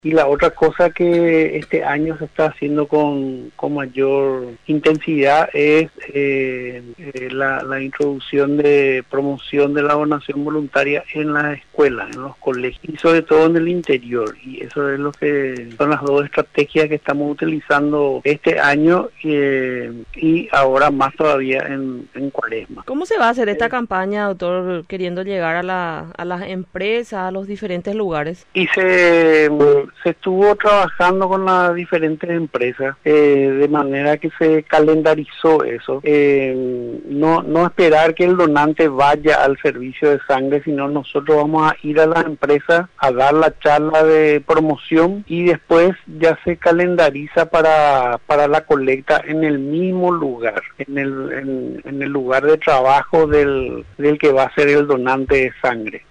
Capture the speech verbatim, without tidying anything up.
Y la otra cosa que este año se está haciendo con, con mayor intensidad es eh, eh, la, la introducción de promoción de la donación voluntaria en las escuelas, en los colegios y sobre todo en el interior. Y eso es lo que son las dos estrategias que estamos utilizando este año eh, y ahora más todavía en, en Cuaresma. ¿Cómo se va a hacer esta campaña, doctor, queriendo llegar a, la, a las empresas, a los diferentes lugares? Y se, se estuvo trabajando con las diferentes empresas eh, de manera que se calendarizó eso. Eh, no, no esperar que el donante vaya al servicio de sangre, sino nosotros vamos a ir a las empresas a dar la charla de promoción y después ya se calendariza para, para la colecta en el mismo lugar, en el, en, en el lugar de trabajo del, del que va a ser el donante de sangre.